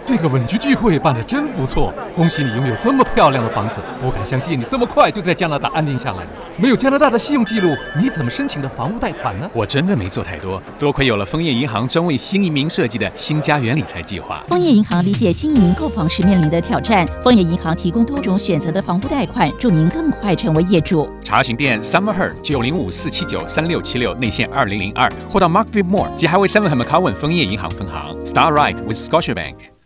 这个文具聚会办得真不错，恭喜你拥有这么漂亮的房子，不敢相信你这么快就在加拿大安定下来了。没有加拿大的信用记录，你怎么申请的房屋贷款呢？ 我真的没做太多，多亏有了枫叶银行专为新移民设计的新家园理财计划。 枫叶银行理解新移民购房时面临的挑战，枫叶银行提供多种选择的房屋贷款，助您更快成为业主。 查询电 Summerher 905-479-3676内线2002，或到 Markville Mall 及还为 Seven 和 McCowan 枫叶银行分行。Start right with Scotiabank。